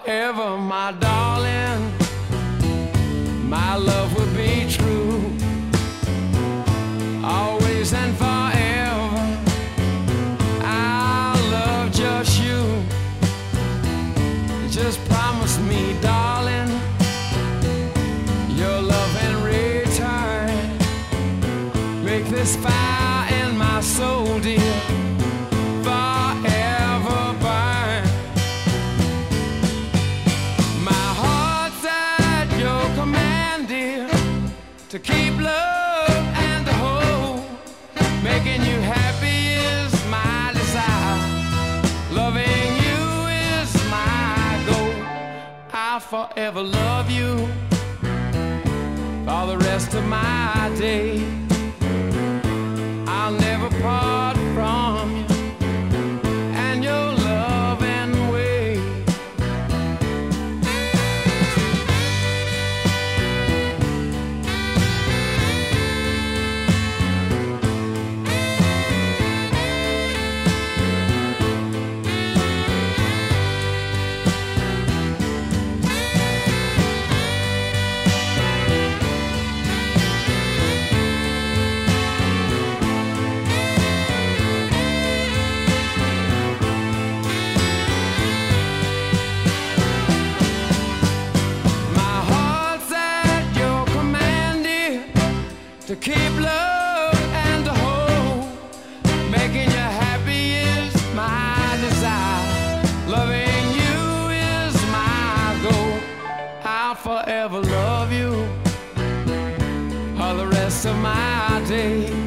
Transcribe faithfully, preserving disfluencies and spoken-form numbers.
forever, my darling. My love will be true, always and forever. I'll love just you. Just promise me, darling, your love in return. Make this fire in my soul, dear, forever burn. My heart's at your command, dear, to keep love and to hold. Making you happy is my desire. Loving you is my goal. I'll forever love you for the rest of my days. I'll never part from you and your loving way. To keep love and to hold. Making you happy is my desire. Loving you is my goal. I'll forever love you for the rest of my days.